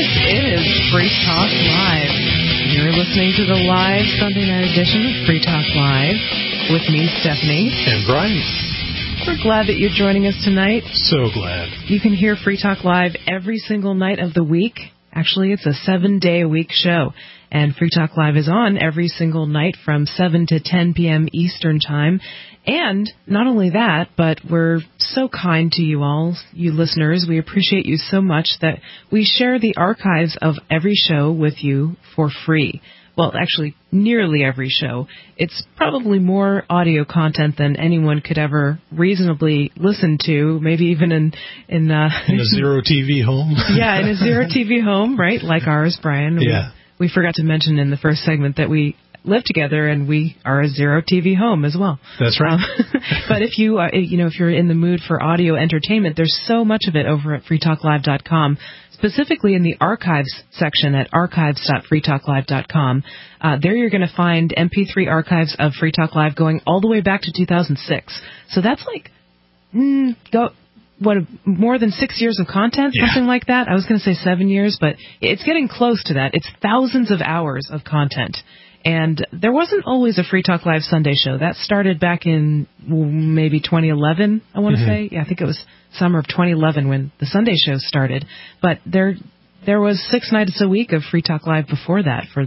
It is Free Talk Live. You're listening to the live Sunday night edition of Free Talk Live with me, Stephanie. And Brian. We're glad that you're joining us tonight. So glad. You can hear Free Talk Live every single night of the week. Actually, it's a 7-day-a-week show. And Free Talk Live is on every single night from 7 to 10 p.m. Eastern Time. And not only that, but we're so kind to you all, you listeners. We appreciate you so much that we share the archives of every show with you for free. Well, actually, nearly every show. It's probably more audio content than anyone could ever reasonably listen to, maybe even in a Zero TV home. Yeah, in a Zero TV home, right, like ours, Brian. Yeah. We forgot to mention in the first segment that we live together and we are a Zero TV home as well. That's right. But if you, if you're in the mood for audio entertainment, there's so much of it over at freetalklive.com. Specifically in the archives section at archives.freetalklive.com. There you're going to find MP3 archives of Free Talk Live going all the way back to 2006. So that's like, more than 6 years of content, something like that. I was going to say 7 years, but it's getting close to that. It's thousands of hours of content. And there wasn't always a Free Talk Live Sunday show. That started back in maybe 2011, I want to say. Yeah, I think it was summer of 2011 when the Sunday show started. But there was 6 nights a week of Free Talk Live before that for,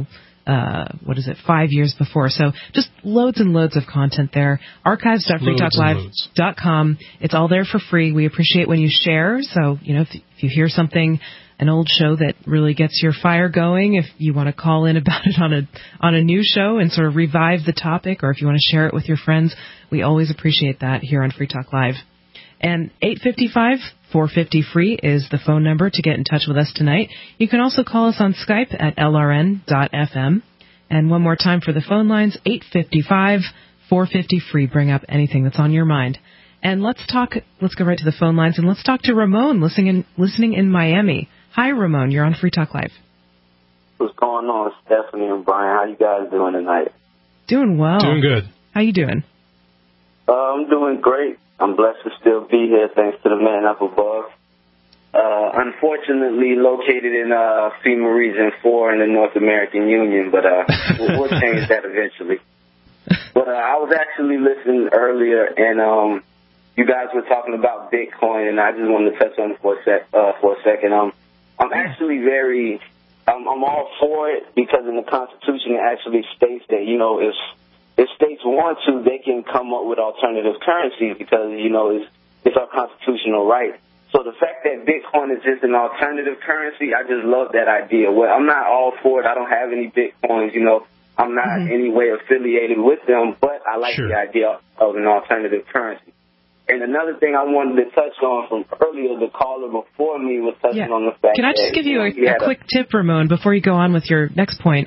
5 years before. So just loads and loads of content there. Archives.freetalklive.com. It's all there for free. We appreciate when you share. So, if you hear something, an old show that really gets your fire going, if you want to call in about it on a new show and sort of revive the topic, or if you want to share it with your friends, we always appreciate that here on Free Talk Live. And 855-450-FREE is the phone number to get in touch with us tonight. You can also call us on Skype at lrn.fm. And one more time for the phone lines, 855-450-FREE. Bring up anything that's on your mind. And let's go right to the phone lines, and let's talk to Ramon listening in Miami. Hi, Ramon. You're on Free Talk Live. What's going on, Stephanie and Brian? How you guys doing tonight? Doing well. Doing good. How you doing? I'm doing great. I'm blessed to still be here, thanks to the man up above. Unfortunately, located in FEMA Region 4 in the North American Union, but we'll change that eventually. But I was actually listening earlier, and you guys were talking about Bitcoin, and I just wanted to touch on it for a second. I'm actually I'm all for it because in the Constitution it actually states that, if states want to, they can come up with alternative currencies because, it's our constitutional right. So the fact that Bitcoin is just an alternative currency, I just love that idea. Well, I'm not all for it. I don't have any Bitcoins, I'm not in any way affiliated with them, but I like the idea of an alternative currency. And another thing I wanted to touch on from earlier, the caller before me was touching on the fact that... Can I just give you a quick tip, Ramon, before you go on with your next point?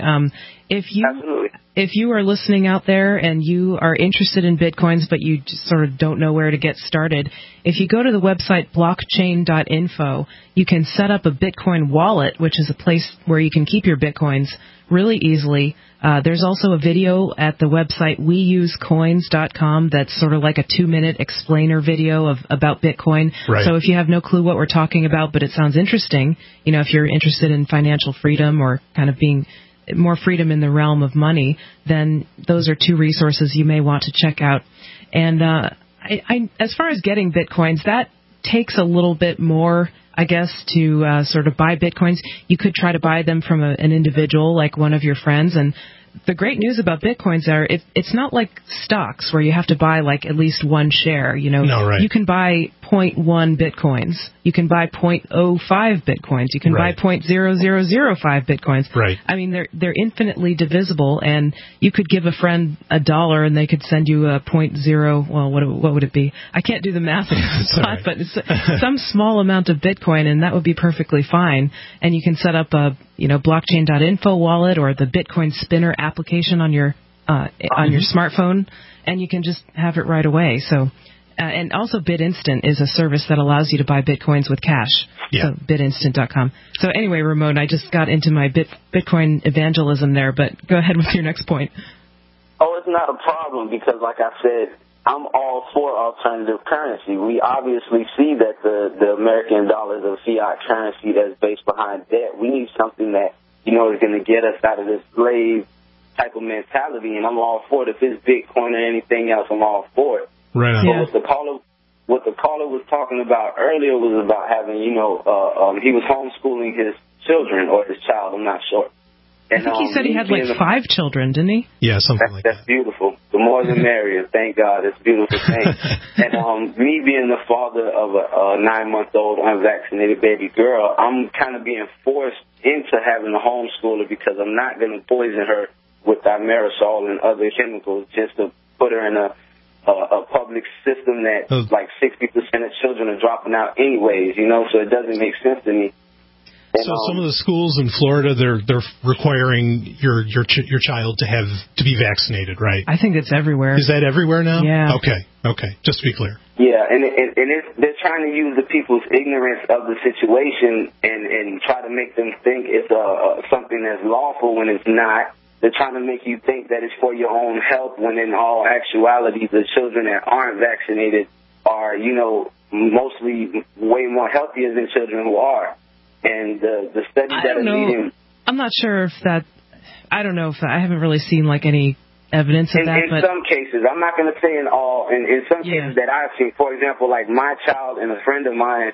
If you are listening out there and you are interested in Bitcoins, but you just sort of don't know where to get started, if you go to the website blockchain.info, you can set up a Bitcoin wallet, which is a place where you can keep your Bitcoins really easily. There's also a video at the website weusecoins.com that's sort of like a 2-minute explainer video about Bitcoin. Right. So if you have no clue what we're talking about, but it sounds interesting, if you're interested in financial freedom or kind of being more freedom in the realm of money, then those are 2 resources you may want to check out. And as far as getting Bitcoins, that takes a little bit more, I guess, to sort of buy Bitcoins. You could try to buy them from an individual, like one of your friends. And the great news about Bitcoins are it's not like stocks where you have to buy like at least one share. No, right. You can buy 0.1 Bitcoins. You can buy 0.05 Bitcoins. You can buy 0.0005 Bitcoins. Right. I mean, they're infinitely divisible, and you could give a friend $1 and they could send you a 0.0. Well, what would it be? I can't do the math on the spot, but it's some small amount of Bitcoin, and that would be perfectly fine. And you can set up a blockchain.info wallet or the Bitcoin Spinner application on your smartphone, and you can just have it right away. So. And also BitInstant is a service that allows you to buy Bitcoins with cash. Yeah. So BitInstant.com. So anyway, Ramon, I just got into my Bitcoin evangelism there, but go ahead with your next point. Oh, it's not a problem because, like I said, I'm all for alternative currency. We obviously see that the American dollar is a fiat currency that's based behind debt. We need something that, is going to get us out of this slave type of mentality, and I'm all for it. If it's Bitcoin or anything else, I'm all for it. Right on. Yeah. What the caller was talking about earlier was about having, he was homeschooling his children or his child, I'm not sure. I think he said he had like 5 children, didn't he? Yeah, something like that. That's beautiful. The more the merrier. Thank God. It's a beautiful thing. And me being the father of a 9-month-old unvaccinated baby girl, I'm kind of being forced into having a homeschooler because I'm not going to poison her with thimerosal and other chemicals just to put her in a public system that like 60% of children are dropping out anyways, so it doesn't make sense to me. And, so some of the schools in Florida, they're requiring your child to be vaccinated, right? I think it's everywhere. Is that everywhere now? Yeah. Okay. Just to be clear. Yeah, and they're trying to use the people's ignorance of the situation and try to make them think it's something that's lawful when it's not. They're trying to make you think that it's for your own health when in all actuality the children that aren't vaccinated are, mostly way more healthier than children who are. And the studies that are leading... I'm not sure if that... I don't know if... I haven't really seen, like, any evidence of that, but... In some cases. I'm not going to say in all. In some cases that I've seen, for example, like my child and a friend of mine,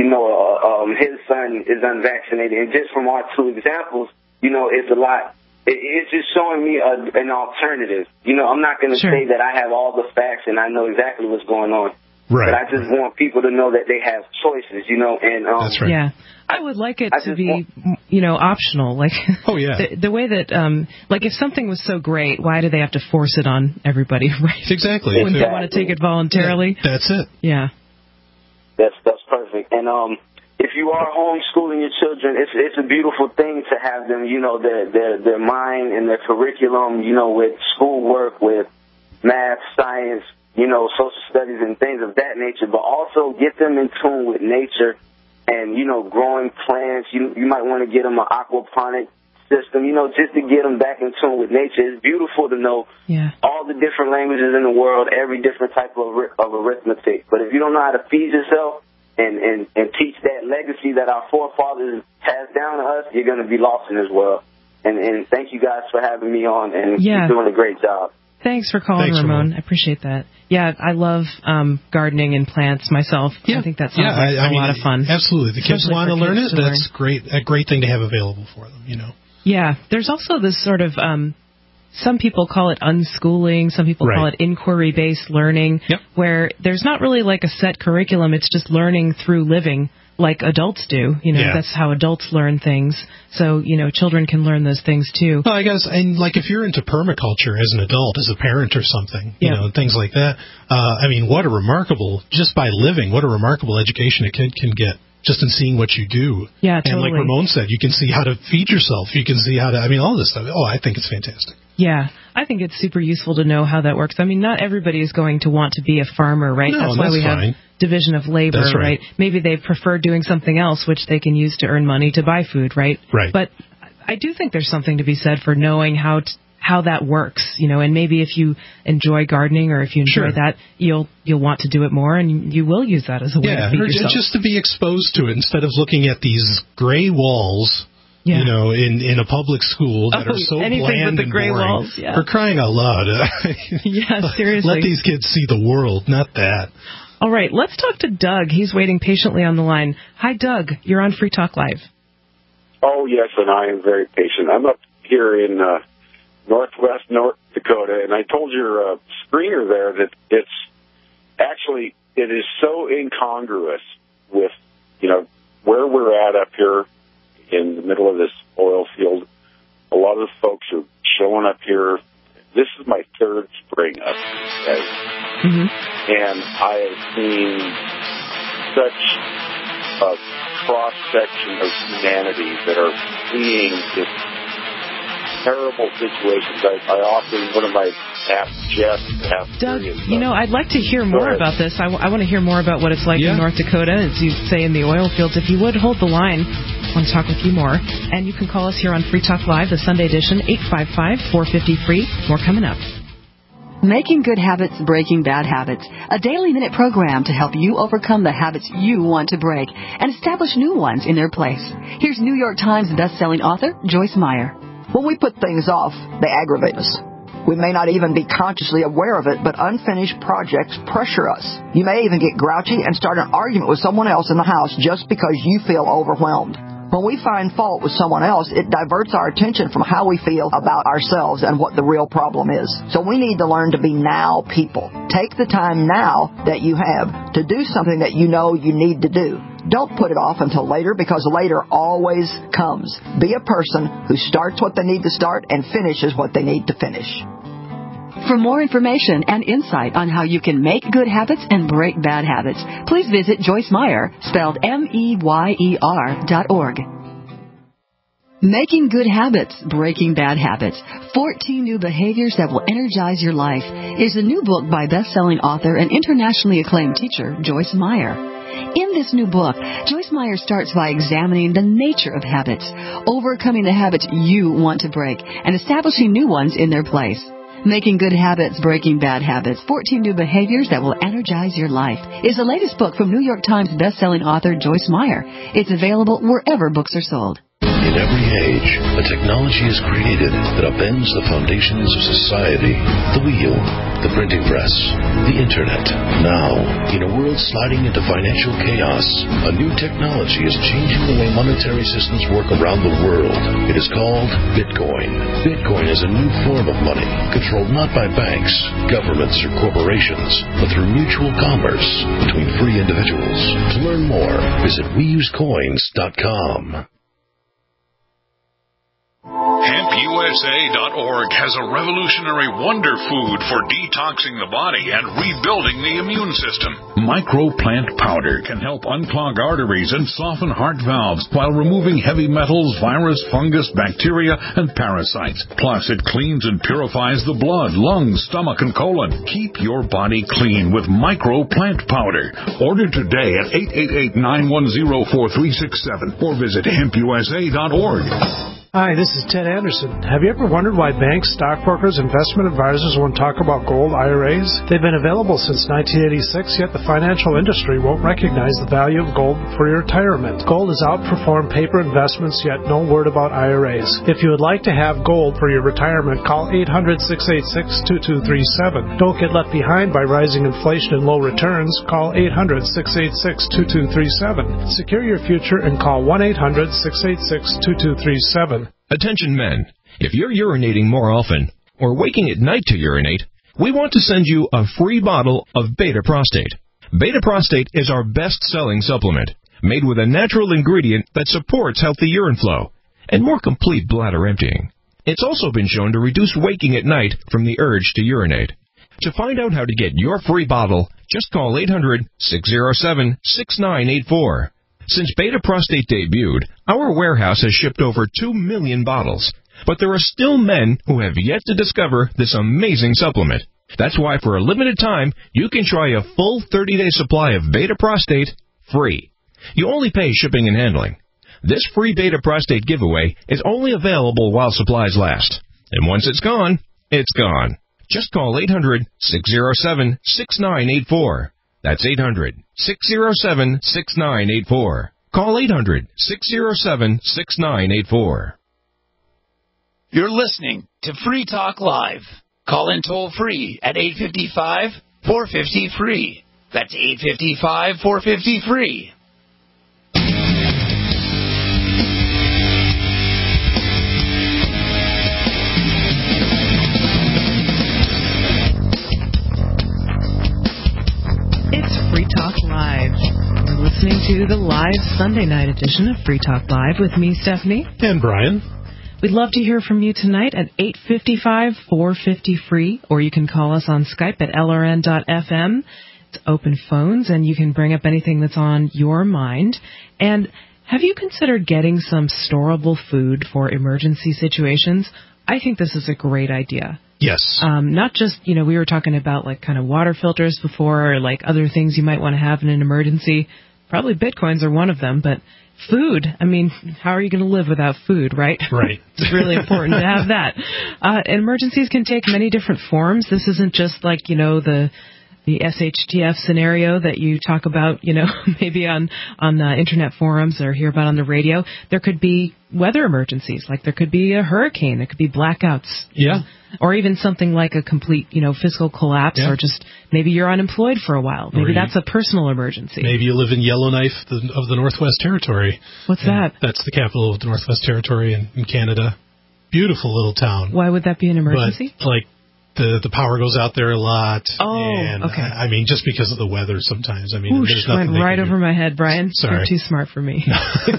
his son is unvaccinated. And just from our 2 examples, it's a lot... It's just showing me an alternative. I'm not going to say that I have all the facts and I know exactly what's going on. Right. But I just want people to know that they have choices, and that's right. Yeah, I would like it to be, optional. Like, the way that, like, if something was so great, why do they have to force it on everybody? Right? Exactly. When they want to take it voluntarily. Yeah, that's it. Yeah. That's perfect. And if you are homeschooling your children, it's a beautiful thing to have them, their mind and their curriculum, with schoolwork, with math, science, social studies and things of that nature, but also get them in tune with nature and, growing plants. You might want to get them an aquaponic system, just to get them back in tune with nature. It's beautiful to know all the different languages in the world, every different type of arithmetic. But if you don't know how to feed yourself and teach that legacy that our forefathers passed down to us, you're going to be lost in this world. And thank you guys for having me on, and you're doing a great job. Thanks for calling, Ramon. I appreciate that. Yeah, I love gardening and plants myself. Yeah. I think that sounds like a lot of fun. Absolutely. The kids want to learn it. That's great. A great thing to have available for them, Yeah. There's also this sort of, some people call it unschooling. Some people call it inquiry-based learning, where there's not really like a set curriculum. It's just learning through living like adults do. That's how adults learn things. So, children can learn those things too. Well, I guess, and like if you're into permaculture as an adult, as a parent or something, things like that, what a remarkable, just by living, what a remarkable education a kid can get just in seeing what you do. Yeah, totally. And like Ramon said, you can see how to feed yourself. You can see how to, all this stuff. Oh, I think it's fantastic. Yeah, I think it's super useful to know how that works. Not everybody is going to want to be a farmer, right? No, that's why we have division of labor, right? Maybe they prefer doing something else which they can use to earn money to buy food, right? Right. But I do think there's something to be said for knowing how that works, and maybe if you enjoy gardening or if you enjoy that, you'll want to do it more, and you will use that as a way to feed yourself. Just to be exposed to it instead of looking at these gray walls. In a public school that are so bland and boring. Walls, For crying out loud. Yeah, seriously. Let these kids see the world, not that. All right, let's talk to Doug. He's waiting patiently on the line. Hi, Doug. You're on Free Talk Live. Oh, yes, and I am very patient. I'm up here in northwest North Dakota, and I told your screener there that it is so incongruous with, where we're at up here in the middle of this oil field. A lot of the folks are showing up here. This is my 3rd spring up here, and I have seen such a cross-section of humanity that are fleeing this terrible situations. I often, one of my Doug, I'd like to hear more about this. I want to hear more about what it's like in North Dakota, as you say, in the oil fields. If you would, hold the line. I want to talk with you more. And you can call us here on Free Talk Live, the Sunday edition, 855-450-FREE. More coming up. Making Good Habits, Breaking Bad Habits, a daily minute program to help you overcome the habits you want to break and establish new ones in their place. Here's New York Times best-selling author Joyce Meyer. When we put things off, they aggravate us. We may not even be consciously aware of it, but unfinished projects pressure us. You may even get grouchy and start an argument with someone else in the house just because you feel overwhelmed. When we find fault with someone else, it diverts our attention from how we feel about ourselves and what the real problem is. So we need to learn to be now people. Take the time now that you have to do something that you know you need to do. Don't put it off until later, because later always comes. Be a person who starts what they need to start and finishes what they need to finish. For more information and insight on how you can make good habits and break bad habits, please visit Joyce Meyer, spelled MEYER.org. Making Good Habits, Breaking Bad Habits, 14 New Behaviors That Will Energize Your Life is a new book by best-selling author and internationally acclaimed teacher Joyce Meyer. In this new book, Joyce Meyer starts by examining the nature of habits, overcoming the habits you want to break, and establishing new ones in their place. Making Good Habits, Breaking Bad Habits, 14 New Behaviors That Will Energize Your Life is the latest book from New York Times best-selling author Joyce Meyer. It's available wherever books are sold. In every age, a technology is created that upends the foundations of society. The wheel, the printing press, the internet. Now, in a world sliding into financial chaos, a new technology is changing the way monetary systems work around the world. It is called Bitcoin. Bitcoin is a new form of money, controlled not by banks, governments, or corporations, but through mutual commerce between free individuals. To learn more, visit WeUseCoins.com. HempUSA.org has a revolutionary wonder food for detoxing the body and rebuilding the immune system. Microplant powder can help unclog arteries and soften heart valves while removing heavy metals, virus, fungus, bacteria, and parasites. Plus, it cleans and purifies the blood, lungs, stomach, and colon. Keep your body clean with Microplant powder. Order today at 888-910-4367 or visit HempUSA.org. Hi, this is Ted Anderson. Have you ever wondered why banks, stockbrokers, investment advisors won't talk about gold IRAs? They've been available since 1986, yet the financial industry won't recognize the value of gold for your retirement. Gold has outperformed paper investments, yet no word about IRAs. If you would like to have gold for your retirement, call 800-686-2237. Don't get left behind by rising inflation and low returns. Call 800-686-2237. Secure your future and call 1-800-686-2237. Attention men, if you're urinating more often or waking at night to urinate, we want to send you a free bottle of Beta Prostate. Beta Prostate is our best-selling supplement, made with a natural ingredient that supports healthy urine flow and more complete bladder emptying. It's also been shown to reduce waking at night from the urge to urinate. To find out how to get your free bottle, just call 800-607-6984. Since Beta Prostate debuted, our warehouse has shipped over 2 million bottles. But there are still men who have yet to discover this amazing supplement. That's why for a limited time, you can try a full 30-day supply of Beta Prostate free. You only pay shipping and handling. This free Beta Prostate giveaway is only available while supplies last. And once it's gone, it's gone. Just call 800-607-6984. That's 800-607-6984. Call 800-607-6984. You're listening to Free Talk Live. Call in toll-free at 855-450-FREE. That's 855-450-FREE. Free Talk Live. You're listening to the live Sunday night edition of Free Talk Live with me, Stephanie. And Brian. We'd love to hear from you tonight at 855-450-FREE, or you can call us on Skype at lrn.fm. It's open phones, and you can bring up anything that's on your mind. And have you considered getting some storable food for emergency situations? I think this is a great idea. Yes. Not just, we were talking about like kind of water filters before or like other things you might want to have in an emergency, probably Bitcoins are one of them, but food, I mean, how are you going to live without food, right? Right. It's really important to have that. Emergencies can take many different forms. This isn't just like, the SHTF scenario that you talk about, maybe on internet forums or hear about on the radio. There could be weather emergencies, like there could be a hurricane, there could be blackouts. Yeah. Or even something like a complete, fiscal collapse, or just maybe you're unemployed for a while. Maybe that's a personal emergency. Maybe you live in Yellowknife of the Northwest Territory. What's that? That's the capital of the Northwest Territory in Canada. Beautiful little town. Why would that be an emergency? But, the power goes out there a lot. Oh, and, okay. I mean, just because of the weather sometimes. I mean, Oosh, there's nothing went right over my head, Brian. Sorry. You're too smart for me.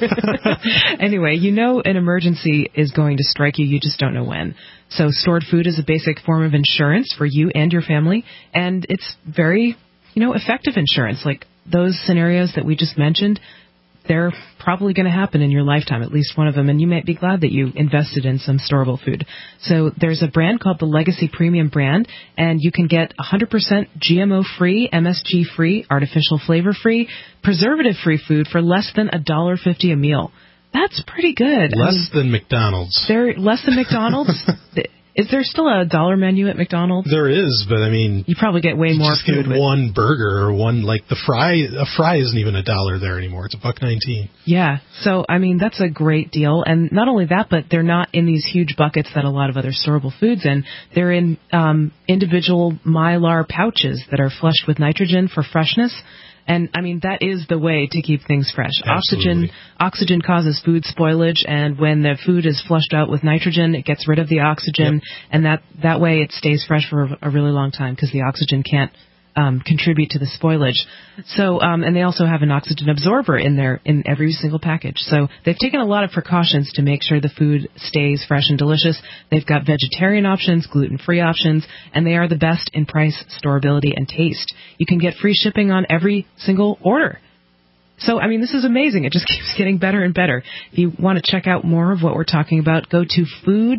Anyway, an emergency is going to strike you. You just don't know when. So stored food is a basic form of insurance for you and your family, and it's very, effective insurance. Like those scenarios that we just mentioned, they're probably going to happen in your lifetime, at least one of them, and you might be glad that you invested in some storable food. So there's a brand called the Legacy Premium brand, and you can get 100% GMO-free, MSG-free, artificial flavor-free, preservative-free food for less than $1.50 a meal. That's pretty good. Less than McDonald's. They're less than McDonald's? Is there still a dollar menu at McDonald's? There is, but I mean, you probably get way more food. Get one burger or one, like the fry. A fry isn't even $1 there anymore. It's $1.19. Yeah. So, I mean, that's a great deal. And not only that, but they're not in these huge buckets that a lot of other storable foods in. They're in individual Mylar pouches that are flushed with nitrogen for freshness. And, I mean, that is the way to keep things fresh. Absolutely. Oxygen causes food spoilage, and when the food is flushed out with nitrogen, it gets rid of the oxygen, and that way it stays fresh for a really long time because the oxygen can't contribute to the spoilage. So, and they also have an oxygen absorber in every single package. So they've taken a lot of precautions to make sure the food stays fresh and delicious. They've got vegetarian options, gluten-free options, and they are the best in price, storability, and taste. You can get free shipping on every single order. So, I mean, this is amazing. It just keeps getting better and better. If you want to check out more of what we're talking about, go to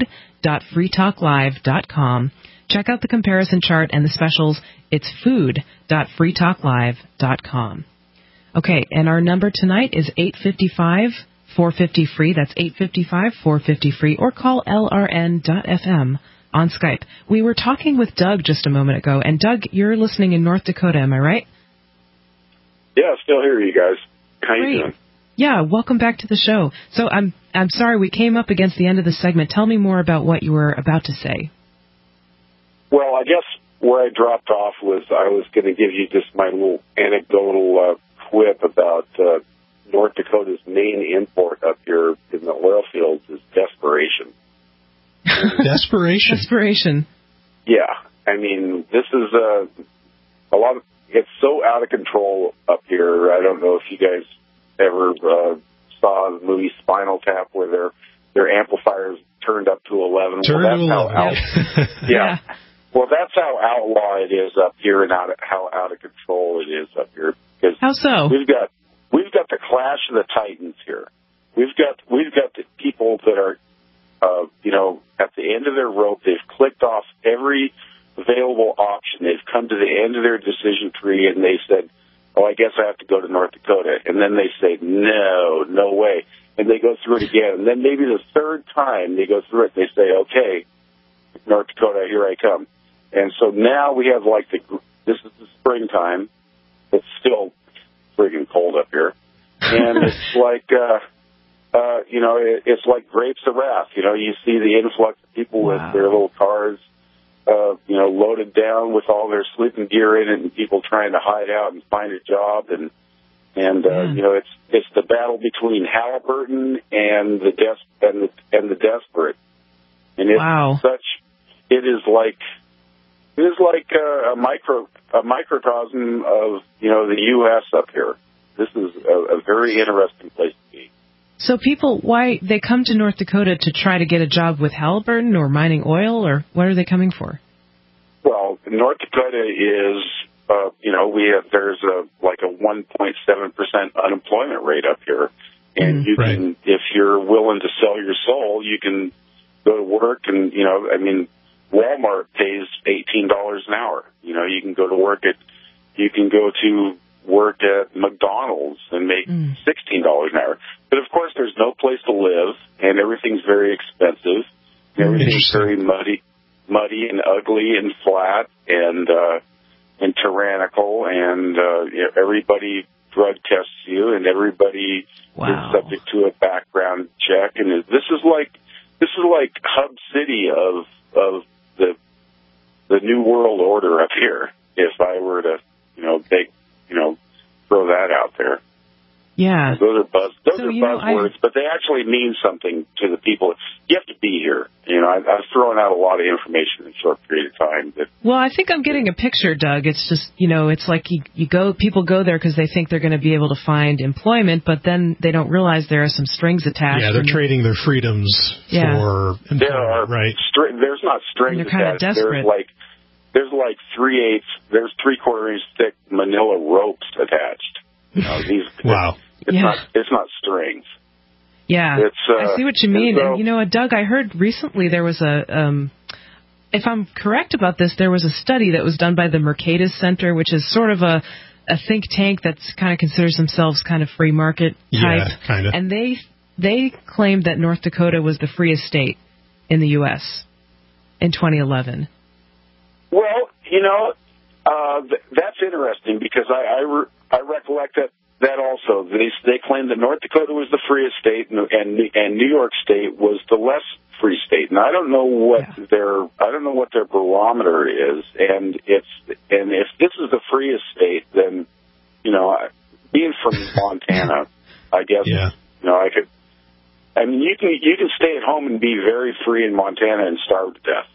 food.freetalklive.com. Check out the comparison chart and the specials. It's food.freetalklive.com. Okay, and our number tonight is 855-450-FREE. That's 855-450-FREE. Or call LRN.FM on Skype. We were talking with Doug just a moment ago. And, Doug, you're listening in North Dakota, am I right? Yeah, still here, you guys. How you doing? Yeah, welcome back to the show. So I'm sorry, we came up against the end of the segment. Tell me more about what you were about to say. Well, I guess where I dropped off was I was going to give you just my little anecdotal quip about North Dakota's main import up here in the oil fields is desperation. Desperation? Desperation. Yeah. I mean, this is a lot of, it's so out of control up here. I don't know if you guys ever saw the movie Spinal Tap where their amplifiers turned up to 11. Yeah. Well, that's how outlaw it is up here, and how out of control it is up here. How so? We've got the clash of the titans here. We've got the people that are, at the end of their rope. They've clicked off every available option. They've come to the end of their decision tree, and they said, "Oh, I guess I have to go to North Dakota." And then they say, "No way." And they go through it again. And then maybe the third time they go through it, they say, "Okay, North Dakota, here I come." And so now we have this is the springtime. It's still friggin' cold up here. And it's it's like grapes of wrath. You see the influx of people with their little cars, loaded down with all their sleeping gear in it, and people trying to hide out and find a job. And it's the battle between Halliburton and the desperate. And it is like a microcosm of the U.S. up here. This is a very interesting place to be. So why they come to North Dakota to try to get a job with Halliburton or mining oil, or what are they coming for? Well, North Dakota is, there's a 1.7% unemployment rate up here, and you can, if you're willing to sell your soul, you can go to work and Walmart pays $18 an hour. You can go to work you can go to work at McDonald's and make $16 an hour. But, of course, there's no place to live, and everything's very expensive. Everything's very muddy and ugly and flat and tyrannical, and everybody drug tests you, and everybody is subject to a background check. And this is like Hub City of the New World Order up here. If I were to, throw that out there. Yeah. Those are buzzwords, but they actually mean something to the people. You have to be here. I've thrown out a lot of information in a short period of time. Well, I think I'm getting a picture, Doug. It's just, it's like people go there because they think they're going to be able to find employment, but then they don't realize there are some strings attached. Yeah, they're trading their freedoms for employment, right? There's not strings attached. They're kind of desperate. There's like 3/4 inch thick manila ropes attached. Wow. It's not strings. Yeah, I see what you mean. And Doug, I heard recently there was if I'm correct about this, there was a study that was done by the Mercatus Center, which is sort of a think tank that's kind of considers themselves kind of free market type. Yeah, kind of. And they claimed that North Dakota was the freest state in the U.S. in 2011. Well, that's interesting because I recollect that also. They claimed that North Dakota was the freest state and New York State was the less free state. And I don't know what their barometer is. And if this is the freest state, then being from Montana, I guess I could. I mean, you can stay at home and be very free in Montana and starve to death.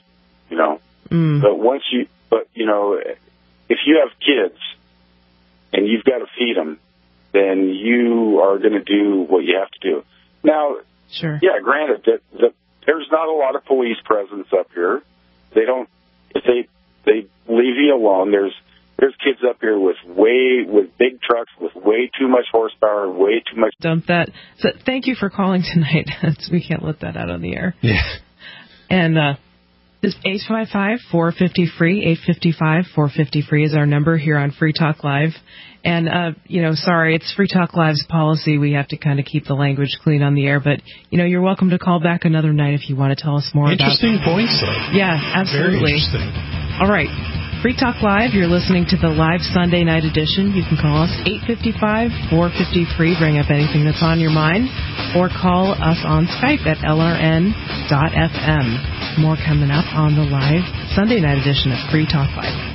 But if you have kids and you've got to feed them, then you are going to do what you have to do. Now, sure. Yeah, granted that there's not a lot of police presence up here. If they leave you alone. There's kids up here with big trucks with way too much horsepower, way too much. Dump that. So thank you for calling tonight. We can't let that out on the air. Yeah. And this 855-450-FREE, 855-450-FREE is our number here on Free Talk Live. And, sorry, it's Free Talk Live's policy. We have to kind of keep the language clean on the air. But, you're welcome to call back another night if you want to tell us more Interesting points, though. Yeah, absolutely. Very interesting. All right. Free Talk Live, you're listening to the live Sunday night edition. You can call us 855-450-FREE, bring up anything that's on your mind, or call us on Skype at lrn.fm. More coming up on the live Sunday night edition of Free Talk Live.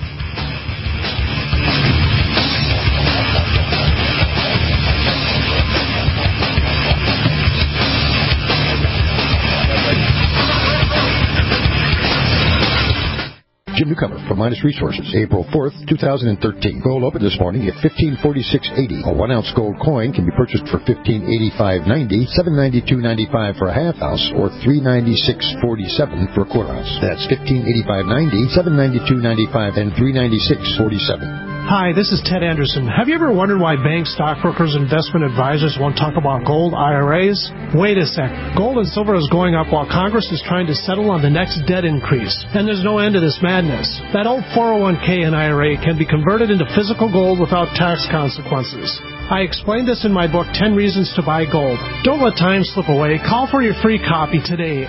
Jim Newcomer from Midas Resources, April 4th, 2013. Gold opened this morning at $1546.80. A 1-ounce gold coin can be purchased for $1585.90, $792.95 for a half ounce, or $396.47 for a quarter ounce. That's $1585.90, $792.95, and $396.47. Hi, this is Ted Anderson. Have you ever wondered why banks, stockbrokers, investment advisors won't talk about gold IRAs? Wait a sec. Gold and silver is going up while Congress is trying to settle on the next debt increase. And there's no end to this madness. That old 401k and IRA can be converted into physical gold without tax consequences. I explained this in my book, 10 Reasons to Buy Gold. Don't let time slip away. Call for your free copy today,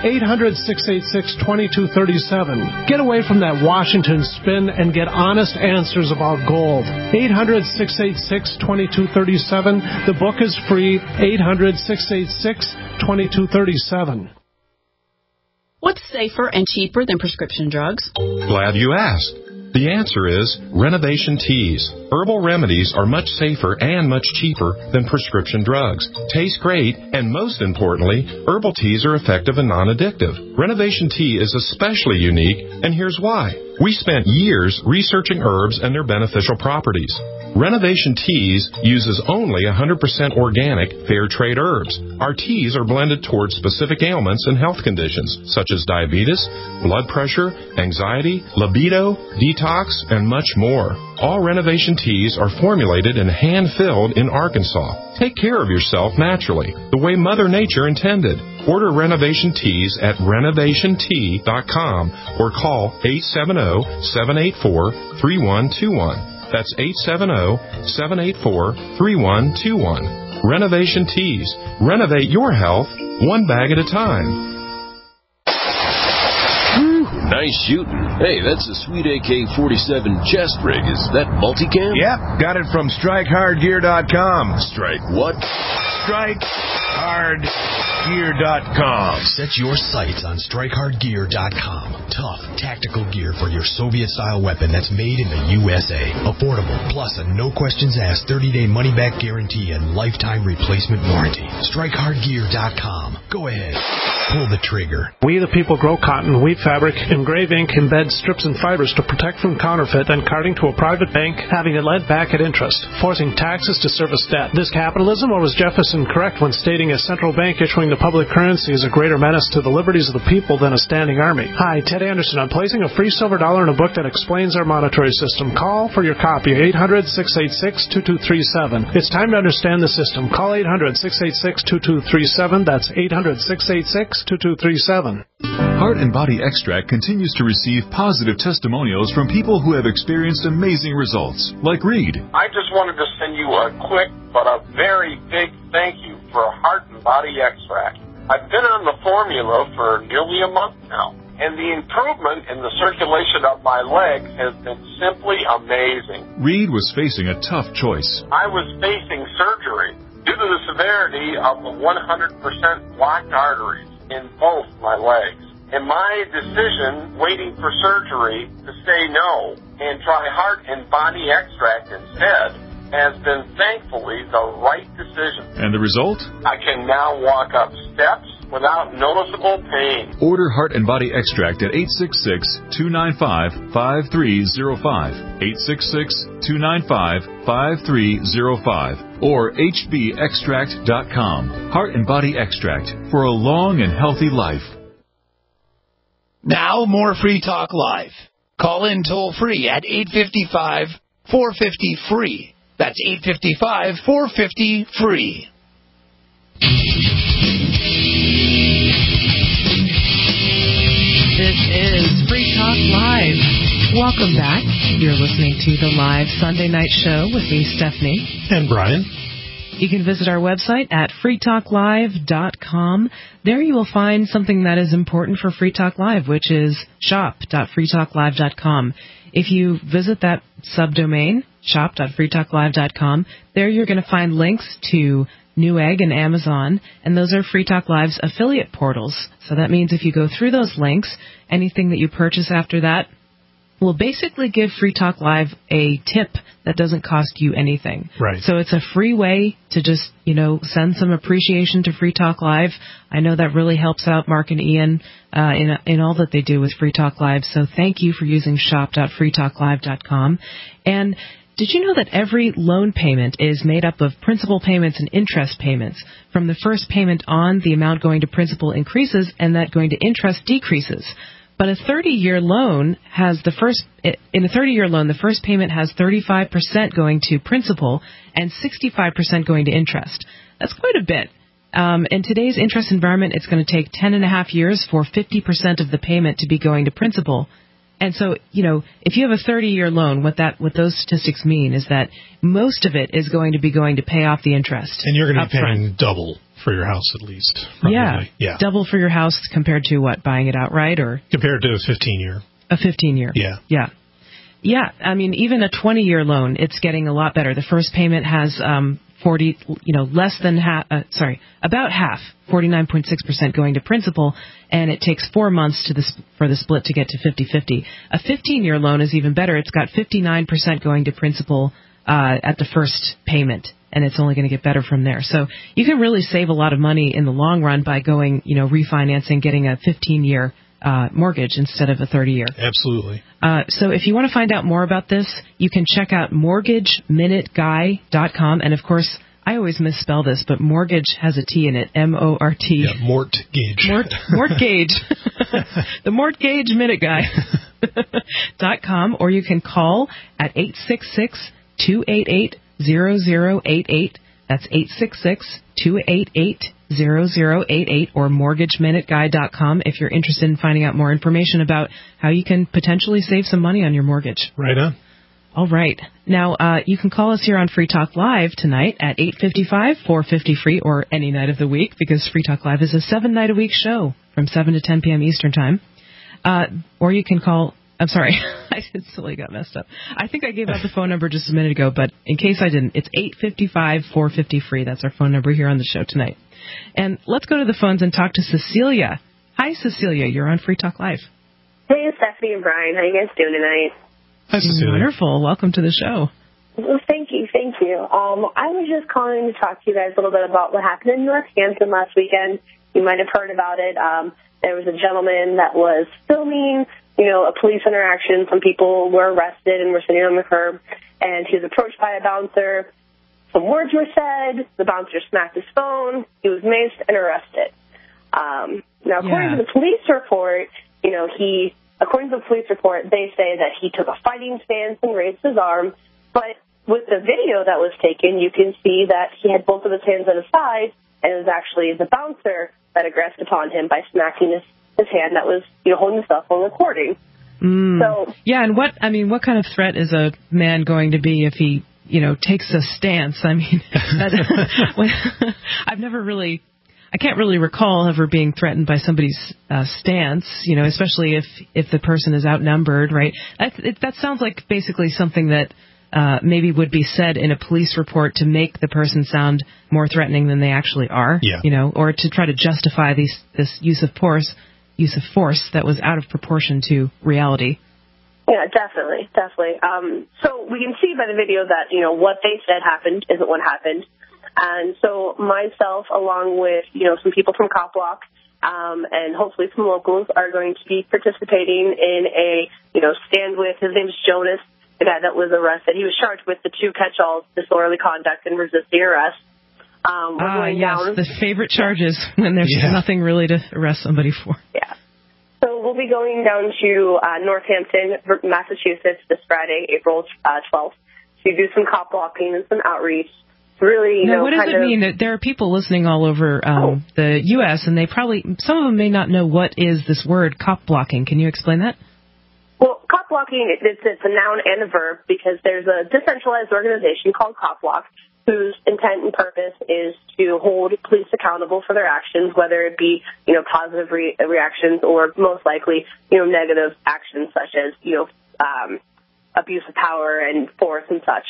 800-686-2237. Get away from that Washington spin and get honest answers about gold. 800-686-2237. The book is free, 800-686-2237. What's safer and cheaper than prescription drugs? Glad you asked. The answer is Renovation Teas. Herbal remedies are much safer and much cheaper than prescription drugs. Taste great, and most importantly, herbal teas are effective and non-addictive. Renovation Tea is especially unique, and here's why. We spent years researching herbs and their beneficial properties. Renovation Teas uses only 100% organic, fair trade herbs. Our teas are blended towards specific ailments and health conditions, such as diabetes, blood pressure, anxiety, libido, detox, and much more. All Renovation Teas are formulated and hand-filled in Arkansas. Take care of yourself naturally, the way Mother Nature intended. Order Renovation Teas at renovationtea.com or call 870-784-3121. That's 870-784-3121. Renovation Tees. Renovate your health one bag at a time. Nice shooting. Hey, that's a sweet AK-47 chest rig. Is that multicam? Yep, got it from StrikeHardGear.com. Strike what? StrikeHardGear.com. Set your sights on StrikeHardGear.com. Tough, tactical gear for your Soviet-style weapon that's made in the USA. Affordable, plus a no-questions-asked 30-day money-back guarantee and lifetime replacement warranty. StrikeHardGear.com. Go ahead. Pull the trigger. We the people grow cotton, weave fabric, engrave ink, embed strips and fibers to protect from counterfeit and carting to a private bank, having it lent back at interest, forcing taxes to service debt. This capitalism, or was Jefferson correct when stating a central bank issuing the public currency is a greater menace to the liberties of the people than a standing army? Hi, Ted Anderson. I'm placing a free silver dollar in a book that explains our monetary system. Call for your copy, 800-686-2237. It's time to understand the system. Call 800-686-2237. That's 800-686-2237. Heart and Body Extract continues to receive positive testimonials from people who have experienced amazing results, like Reed. I just wanted to send you a quick but a very big thank you for Heart and Body Extract. I've been on the formula for nearly a month now, and the improvement in the circulation of my legs has been simply amazing. Reed was facing a tough choice. I was facing surgery due to the severity of the 100% blocked arteries in both my legs. And my decision, waiting for surgery, to say no and try Heart and Body Extract instead, has been thankfully the right decision. And the result? I can now walk up steps without noticeable pain. Order Heart and Body Extract at 866-295-5305, 866-295-5305, or hbextract.com. Heart and Body Extract for a long and healthy life. Now more Free Talk Live. Call in toll free at 855-450-FREE. That's 855-450-FREE. This is Free Talk Live. Welcome back. You're listening to the live Sunday night show with me, Stephanie. And Brian. You can visit our website at freetalklive.com. There you will find something that is important for Free Talk Live, which is shop.freetalklive.com. If you visit that subdomain, shop.freetalklive.com, there you're going to find links to Newegg and Amazon, and those are Free Talk Live's affiliate portals. So that means if you go through those links, anything that you purchase after that will basically give Free Talk Live a tip that doesn't cost you anything. Right. So it's a free way to just, send some appreciation to Free Talk Live. I know that really helps out Mark and Ian in all that they do with Free Talk Live. So thank you for using shop.freetalklive.com. And did you know that every loan payment is made up of principal payments and interest payments? From the first payment on, the amount going to principal increases and that going to interest decreases. But a 30-year loan the first payment has 35% going to principal and 65% going to interest. That's quite a bit. In today's interest environment, it's going to take 10.5 years for 50% of the payment to be going to principal. And so, if you have a 30-year loan, what those statistics mean is that most of it is going to be going to pay off the interest. And you're going to be paying double for your house at least. Probably. Yeah. Double for your house compared to what? Buying it outright or? Compared to a 15-year. A 15-year. Yeah. Yeah. Yeah. I mean, even a 20-year loan, it's getting a lot better. The first payment has about half, 49.6% going to principal, and it takes 4 months for the split to get to 50-50. A 15-year loan is even better. It's got 59% going to principal at the first payment, and it's only going to get better from there. So you can really save a lot of money in the long run by going, refinancing, getting a 15-year mortgage instead of a 30-year. Absolutely. So if you want to find out more about this, you can check out mortgageminuteguy.com. And, of course, I always misspell this, but mortgage has a T in it, M-O-R-T. Yeah, Mortgage. Mortgage. The mortgageminuteguy.com, or you can call at 866-288-0088. That's 866-288-0088 or mortgageminuteguy.com if you're interested in finding out more information about how you can potentially save some money on your mortgage. Right on. All right. Now, you can call us here on Free Talk Live tonight at 8:55, 450 free, or any night of the week, because Free Talk Live is a 7-night-a-week show from 7 to 10 p.m. Eastern Time. Or you can call... I'm sorry. I totally got messed up. I think I gave out the phone number just a minute ago, but in case I didn't, it's 8:55, 450 free. That's our phone number here on the show tonight. And let's go to the phones and talk to Cecilia. Hi, Cecilia. You're on Free Talk Live. Hey, Stephanie and Brian. How you guys doing tonight? Hi, Cecilia. Wonderful. Welcome to the show. Well, thank you. I was just calling to talk to you guys a little bit about what happened in Northampton last weekend. You might have heard about it. There was a gentleman that was filming, a police interaction. Some people were arrested and were sitting on the curb, and he was approached by a bouncer. Some words were said. The bouncer smacked his phone. He was maced and arrested. Now, according to the police report, According to the police report, they say that he took a fighting stance and raised his arm. But with the video that was taken, you can see that he had both of his hands at his side, and it was actually the bouncer that aggressed upon him by smacking his hand that was, holding the cell phone recording. So yeah, and what kind of threat is a man going to be if he, takes a stance? I mean, I can't really recall ever being threatened by somebody's stance, especially if the person is outnumbered, right? That sounds like basically something that maybe would be said in a police report to make the person sound more threatening than they actually are, or to try to justify this use of force that was out of proportion to reality. Yeah, definitely. So we can see by the video that, what they said happened isn't what happened. And so myself, along with, some people from Cop Block, and hopefully some locals, are going to be participating in a, stand with, his name is Jonas, the guy that was arrested. He was charged with the 2 catch-alls, disorderly conduct and resisting arrest. Yes, the favorite charges when there's nothing really to arrest somebody for. Yeah. So we'll be going down to Northampton, Massachusetts this Friday, April 12th, to do some cop blocking and some outreach. Really, now, what does it mean? That there are people listening all over the U.S., and some of them may not know what is this word, cop blocking. Can you explain that? Well, cop blocking, it's a noun and a verb, because there's a decentralized organization called Cop Block, whose intent and purpose is to hold police accountable for their actions, whether it be, positive reactions or most likely, negative actions such as, abuse of power and force and such.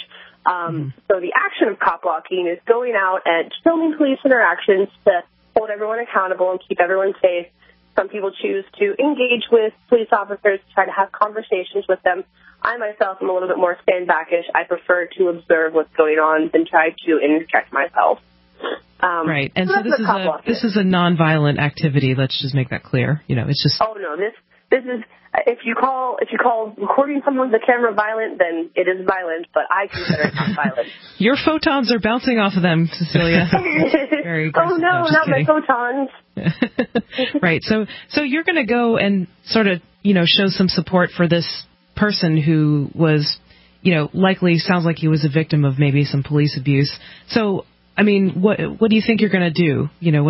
So the action of cop blocking is going out and filming police interactions to hold everyone accountable and keep everyone safe. Some people choose to engage with police officers, try to have conversations with them. I myself am a little bit more stand-backish. I prefer to observe what's going on than try to interject myself. Right, and so this is a nonviolent activity. Let's just make that clear. It's just. Oh no, this is. If you call recording someone with a camera violent, then it is violent, but I consider it not violent. Your photons are bouncing off of them, Cecilia. Very aggressive. Oh no, not kidding. My photons. Right. So you're going to go and sort of, show some support for this person who was, likely sounds like he was a victim of maybe some police abuse. So, I mean, what do you think you're going to do?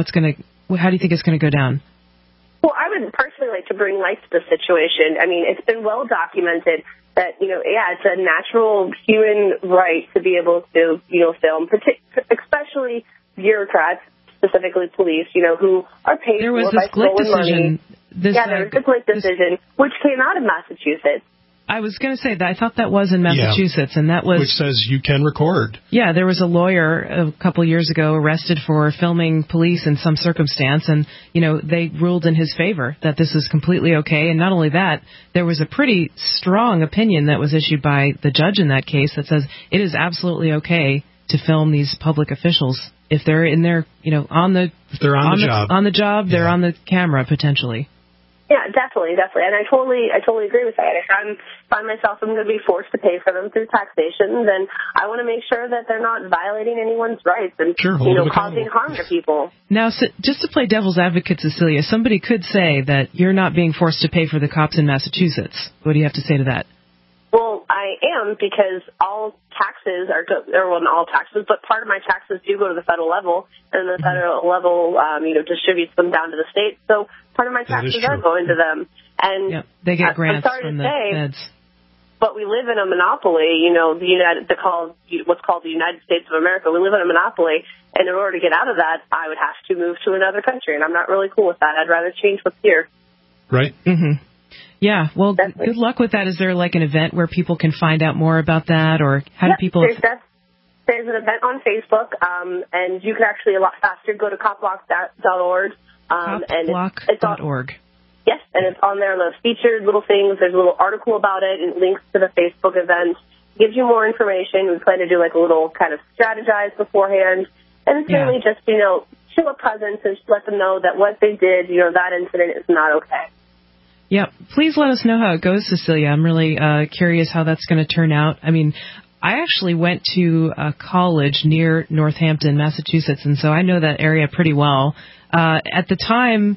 How do you think it's going to go down? Well, I would personally like to bring light to the situation. I mean, it's been well documented that, it's a natural human right to be able to, film, especially bureaucrats, specifically police, who are paid for by stolen money. There was this Glick decision. There was the Glick decision, which came out of Massachusetts. I was going to say that I thought that was in Massachusetts, and that was... Which says you can record. Yeah, there was a lawyer a couple years ago arrested for filming police in some circumstance, and, they ruled in his favor that this is completely okay. And not only that, there was a pretty strong opinion that was issued by the judge in that case that says it is absolutely okay to film these public officials if they're in their, on the job, they're on the camera potentially. Yeah, definitely, and I totally agree with that. If I'm going to be forced to pay for them through taxation, then I want to make sure that they're not violating anyone's rights and causing harm to people. Now, just to play devil's advocate, Cecilia, somebody could say that you're not being forced to pay for the cops in Massachusetts. What do you have to say to that? Well, I am, because all taxes not all taxes, but part of my taxes do go to the federal level, and the federal level, distributes them down to the state. So part of my taxes are going to them. And they get grants from the feds. but we live in a monopoly, what's called the United States of America. We live in a monopoly, and in order to get out of that, I would have to move to another country, and I'm not really cool with that. I'd rather change what's here. Right. Mm-hmm. Yeah, well, good luck with that. Is there like an event where people can find out more about that, or how do people... There's an event on Facebook, and you can actually a lot faster go to copblock.org. Copblock.org. Yes, and it's on there, the featured little things. There's a little article about it and links to the Facebook event. It gives you more information. We plan to do like a little kind of strategize beforehand. And it's really just, show a presence and let them know that what they did, that incident is not okay. Yeah, please let us know how it goes, Cecilia. I'm really curious how that's going to turn out. I mean, I actually went to a college near Northampton, Massachusetts, and so I know that area pretty well. At the time,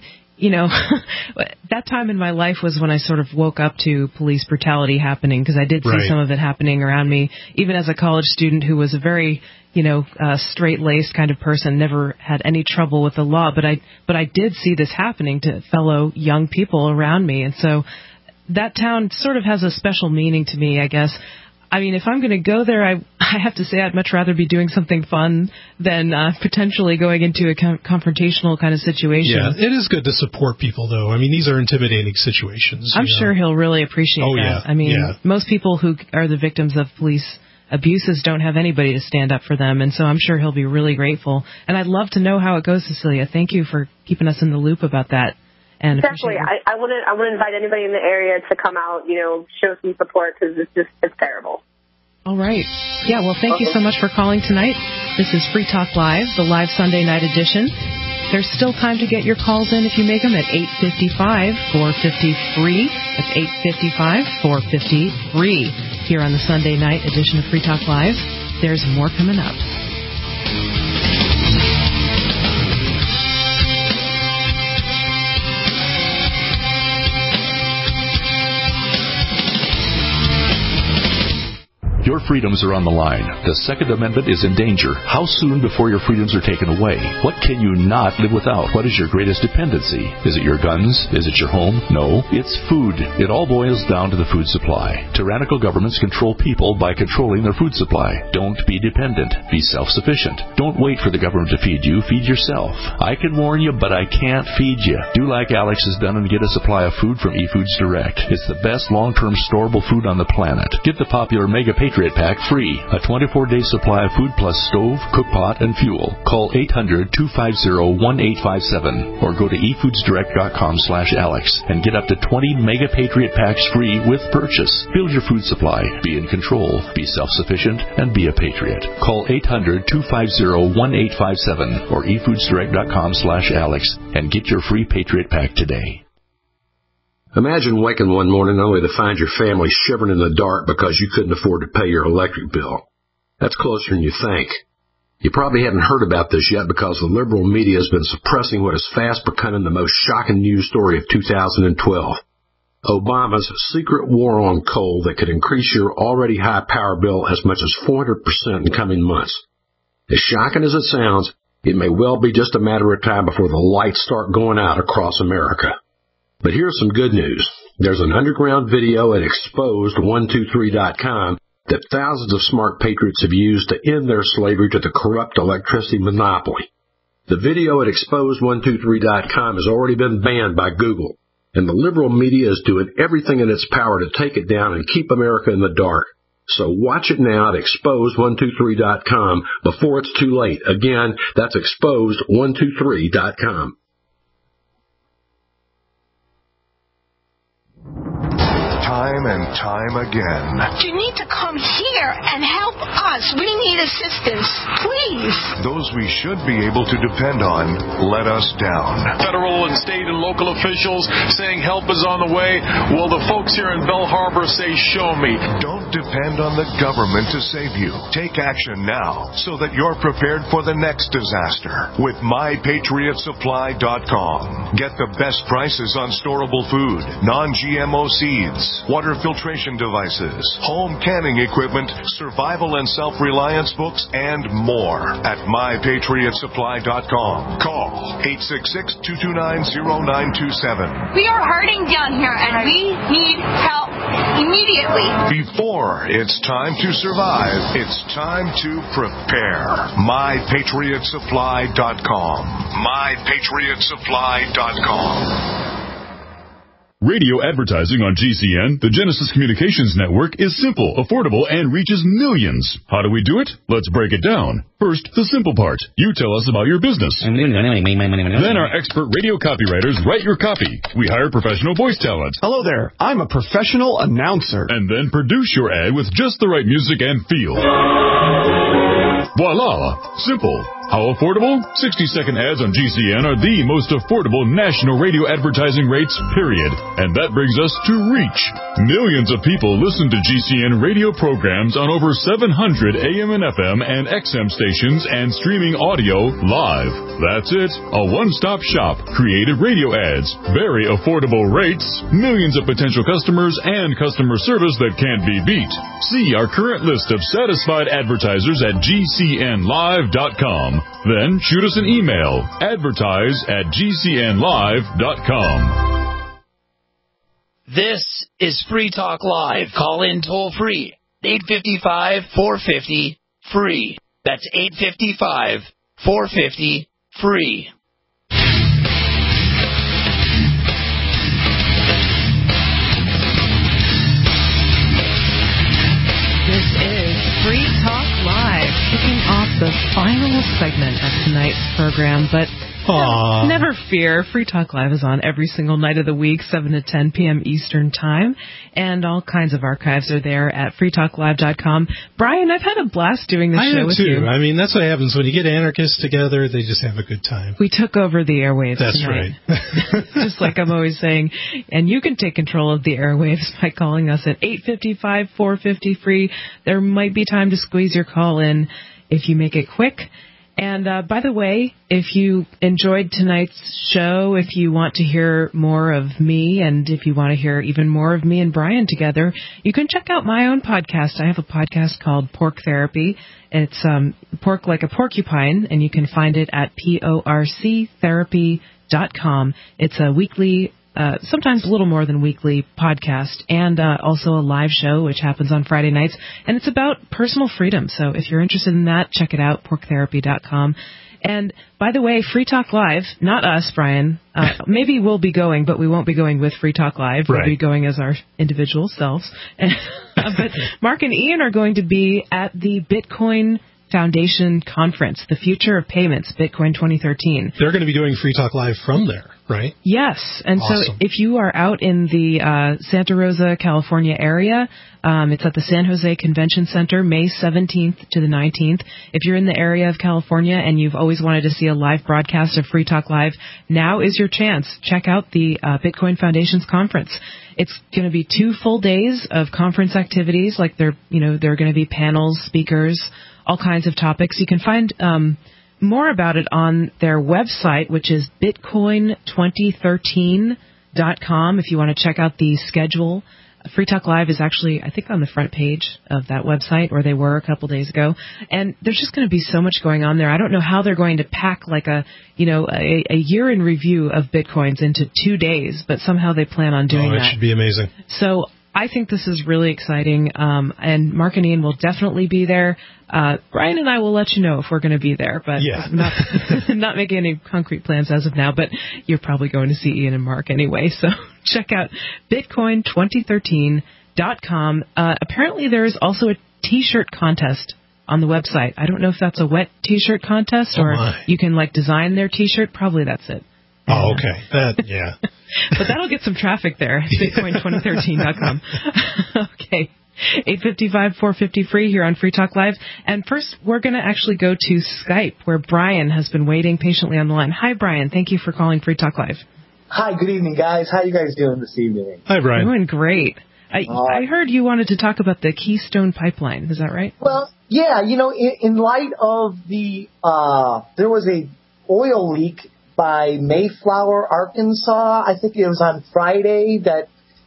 that time in my life was when I sort of woke up to police brutality happening, because I did see some of it happening around me, even as a college student who was a very, straight-laced kind of person, never had any trouble with the law. But I did see this happening to fellow young people around me. And so that town sort of has a special meaning to me, I guess. I mean, if I'm going to go there, I have to say I'd much rather be doing something fun than potentially going into a confrontational kind of situation. Yeah, it is good to support people, though. I mean, these are intimidating situations. I'm sure he'll really appreciate that. Yeah. I mean, most people who are the victims of police abuses don't have anybody to stand up for them, and so I'm sure he'll be really grateful. And I'd love to know how it goes, Cecilia. Thank you for keeping us in the loop about that. And definitely, I want to invite anybody in the area to come out, show some support, because it's terrible. All right. Yeah, well, thank you so much for calling tonight. This is Free Talk Live, the live Sunday night edition. There's still time to get your calls in if you make them at 855-450-FREE. That's 855-450-FREE. Here on the Sunday night edition of Free Talk Live. There's more coming up. Your freedoms are on the line. The Second Amendment is in danger. How soon before your freedoms are taken away? What can you not live without? What is your greatest dependency? Is it your guns? Is it your home? No, it's food. It all boils down to the food supply. Tyrannical governments control people by controlling their food supply. Don't be dependent. Be self-sufficient. Don't wait for the government to feed you. Feed yourself. I can warn you, but I can't feed you. Do like Alex has done and get a supply of food from eFoods Direct. It's the best long-term storable food on the planet. Get the popular Mega Patriot Pack free. A 24-day supply of food plus stove, cookpot, and fuel. Call 800-250-1857 or go to efoodsdirect.com/Alex and get up to 20 Mega Patriot Packs free with purchase. Build your food supply. Be in control. Be self-sufficient and be a patriot. Call 800-250-1857 or efoodsdirect.com/Alex and get your free Patriot Pack today. Imagine waking one morning only to find your family shivering in the dark because you couldn't afford to pay your electric bill. That's closer than you think. You probably haven't heard about this yet because the liberal media has been suppressing what is fast becoming the most shocking news story of 2012. Obama's secret war on coal that could increase your already high power bill as much as 400% in coming months. As shocking as it sounds, it may well be just a matter of time before the lights start going out across America. But here's some good news. There's an underground video at exposed123.com that thousands of smart patriots have used to end their slavery to the corrupt electricity monopoly. The video at exposed123.com has already been banned by Google, and the liberal media is doing everything in its power to take it down and keep America in the dark. So watch it now at exposed123.com before it's too late. Again, that's exposed123.com. Time and time again. You need to come here and help us. We need assistance, please. Those we should be able to depend on let us down. Federal and state and local officials saying help is on the way. Well, the folks here in Belle Harbor say, show me. Don't depend on the government to save you. Take action now so that you're prepared for the next disaster with MyPatriotSupply.com. Get the best prices on storable food, non-GMO seeds, water filtration devices, home canning equipment, survival and self-reliance books, and more at mypatriotsupply.com. Call 866-229-0927. We are hurting down here, and we need help immediately. Before it's time to survive, it's time to prepare. mypatriotsupply.com. mypatriotsupply.com. Radio advertising on GCN, the Genesis Communications Network, is simple, affordable, and reaches millions. How do we do it? Let's break it down. First, the simple part. You tell us about your business. Then our expert radio copywriters write your copy. We hire professional voice talent. Hello there. I'm a professional announcer. And then produce your ad with just the right music and feel. Voila! Simple. How affordable? 60-second ads on GCN are the most affordable national radio advertising rates, period. And that brings us to reach. Millions of people listen to GCN radio programs on over 700 AM and FM and XM stations and streaming audio live. That's it. A one-stop shop. Creative radio ads. Very affordable rates. Millions of potential customers and customer service that can't be beat. See our current list of satisfied advertisers at GCNlive.com. Then shoot us an email. advertise@GCNlive.com. This is Free Talk Live. Call in toll free. 855-450-FREE. That's 855-450-FREE. This is Free Talk Live, kicking off the final segment of tonight's program. But never fear, Free Talk Live is on every single night of the week, 7 to 10 p.m. Eastern Time. And all kinds of archives are there at freetalklive.com. Brian, I've had a blast doing this show with you. I mean, that's what happens when you get anarchists together. They just have a good time. We took over the airwaves That's tonight. right. Just like I'm always saying. And you can take control of the airwaves by calling us at 855-450-FREE. There might be time to squeeze your call in if you make it quick. And by the way, if you enjoyed tonight's show, if you want to hear more of me, and if you want to hear even more of me and Brian together, you can check out my own podcast. I have a podcast called Pork Therapy. It's pork like a porcupine, and you can find it at porctherapy.com. It's a weekly, sometimes a little more than weekly podcast, and also a live show, which happens on Friday nights. And it's about personal freedom. So if you're interested in that, check it out, porctherapy.com. And by the way, Free Talk Live, not us, Brian. Maybe we'll be going, but we won't be going with Free Talk Live. We'll be going as our individual selves. But Mark and Ian are going to be at the Bitcoin Foundation Conference, The Future of Payments, Bitcoin 2013. They're going to be doing Free Talk Live from there, right? Yes. And awesome. So if you are out in the Santa Rosa, California area, it's at the San Jose Convention Center, May 17th to the 19th. If you're in the area of California and you've always wanted to see a live broadcast of Free Talk Live, now is your chance. Check out the Bitcoin Foundation's conference. It's going to be 2 full days of conference activities, like there are going to be panels, speakers, all kinds of topics. You can find more about it on their website, which is bitcoin2013.com, if you want to check out the schedule. Free Talk Live is actually, I think, on the front page of that website, or they were a couple days ago. And there's just going to be so much going on there. I don't know how they're going to pack like a year in review of Bitcoins into 2 days, but somehow they plan on doing that. It should be amazing. So I think this is really exciting, and Mark and Ian will definitely be there. Brian and I will let you know if we're going to be there, but not making any concrete plans as of now, but you're probably going to see Ian and Mark anyway, so check out bitcoin2013.com. Apparently there is also a T-shirt contest on the website. I don't know if that's a wet T-shirt contest or you can design their T-shirt. Probably that's it. Oh, okay. But that'll get some traffic there, bitcoin2013.com. Okay. 855-450-FREE here on Free Talk Live. And first, we're going to actually go to Skype, where Brian has been waiting patiently on the line. Hi, Brian. Thank you for calling Free Talk Live. Hi, good evening, guys. How you guys doing this evening? Hi, Brian. Doing great. I heard you wanted to talk about the Keystone Pipeline. Is that right? Well, yeah. In light of there was a oil leak by Mayflower, Arkansas. I think it was on Friday that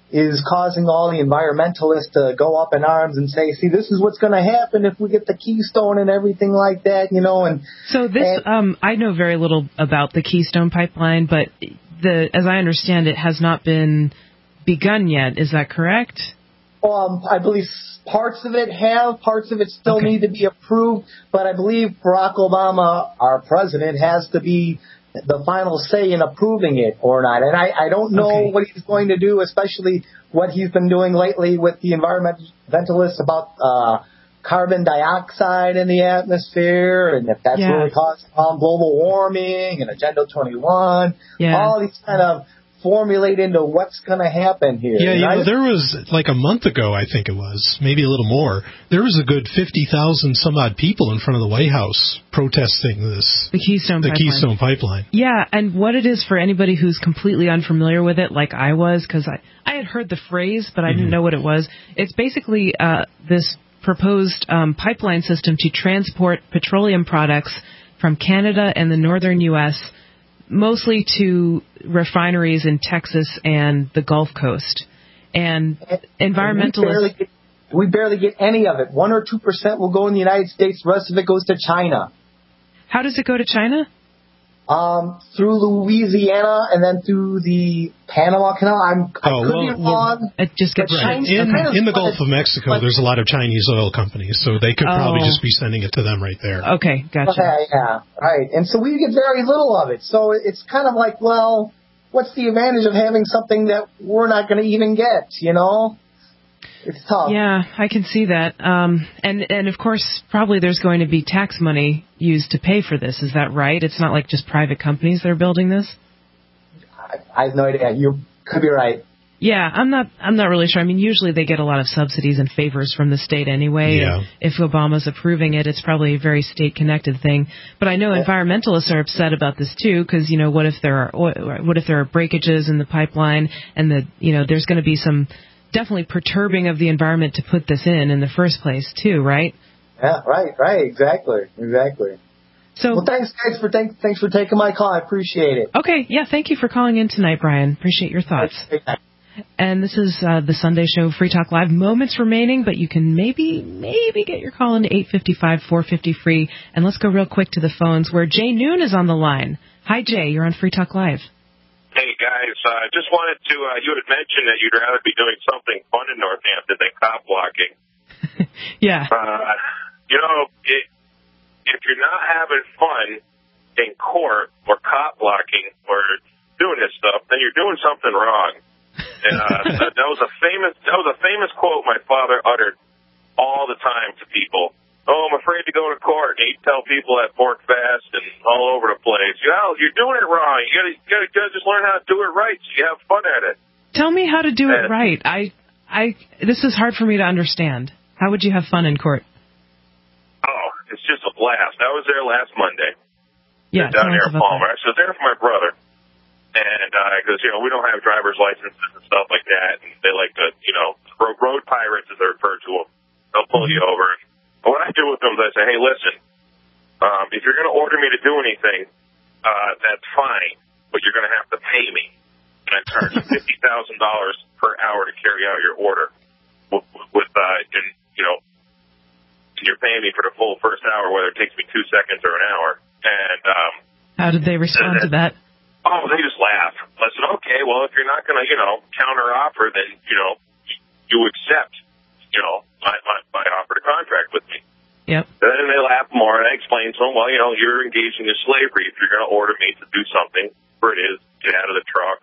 is causing all the environmentalists to go up in arms and say, see, this is what's going to happen if we get the Keystone and everything like that, you know. And so this, I know very little about the Keystone Pipeline, but as I understand it, has not been begun yet. Is that correct? I believe parts of it have, parts of it still need to be approved, but I believe Barack Obama, our president, has to be the final say in approving it or not. And I don't know what he's going to do, especially what he's been doing lately with the environmentalists about carbon dioxide in the atmosphere, and if that's really causing global warming and Agenda 21, all these kind of formulate into what's going to happen here. Yeah, you know, there was, like a month ago, I think it was, maybe a little more, there was a good 50,000 some odd people in front of the White House protesting this. The Keystone Pipeline. Yeah, and what it is for anybody who's completely unfamiliar with it, like I was, because I had heard the phrase, but I didn't know what it was. It's basically this proposed pipeline system to transport petroleum products from Canada and the northern U.S., mostly to refineries in Texas and the Gulf Coast. And environmentalists... We barely get any of it. 1 or 2% will go in the United States. The rest of it goes to China. How does it go to China? Through Louisiana and then through the Panama Canal. I could be wrong. It just gets in the Gulf of Mexico. There's a lot of Chinese oil companies, so they could probably just be sending it to them right there. Okay, gotcha. Yeah, right. And so we get very little of it. So it's kind of like, well, what's the advantage of having something that we're not going to even get? You know. It's tough. Yeah, I can see that. And of course, probably there's going to be tax money used to pay for this. Is that right? It's not like just private companies that are building this? I have no idea. You could be right. Yeah, I'm not really sure. I mean, usually they get a lot of subsidies and favors from the state anyway. Yeah. If Obama's approving it, it's probably a very state-connected thing. But I know environmentalists are upset about this too, because what if there are breakages in the pipeline, and there's going to be some definitely perturbing of the environment to put this in the first place too, right? Yeah, right, exactly. So, well, thanks for taking my call. I appreciate it. Okay, yeah, thank you for calling in tonight, Brian. Appreciate your thoughts. And this is the Sunday show, Free Talk Live. Moments remaining, but you can maybe get your call into 855-450-FREE. And let's go real quick to the phones where Jay Noon is on the line. Hi, Jay. You're on Free Talk Live. Hey, guys, just wanted to, you had mentioned that you'd rather be doing something fun in Northampton than cop blocking. Yeah. If you're not having fun in court or cop blocking or doing this stuff, then you're doing something wrong. And that was a famous quote my father uttered all the time to people. Oh, I'm afraid to go to court. And he'd tell people at Pork Fest and all over the place, you're doing it wrong. You gotta just learn how to do it right so you have fun at it. Tell me how to do it right. This is hard for me to understand. How would you have fun in court? Oh, it's just a blast. I was there last Monday. Yeah, down here in Palmer. I was there for my brother. And, because, we don't have driver's licenses and stuff like that. And they like to, road pirates as they're referred to them. They'll pull you over. And what I do with them is I say, hey, listen, if you're going to order me to do anything, that's fine, but you're going to have to pay me. And I charge you $50,000 per hour to carry out your order. And you're paying me for the full first hour, whether it takes me 2 seconds or an hour. And how did they respond to that? Oh, they just laugh. I said, okay, well, if you're not going to, counter offer, then, you accept, my offer to contract with me. Yep. And then they laugh more, and I explain to them, well, you're engaging in slavery. If you're going to order me to do something, whatever it is, get out of the truck.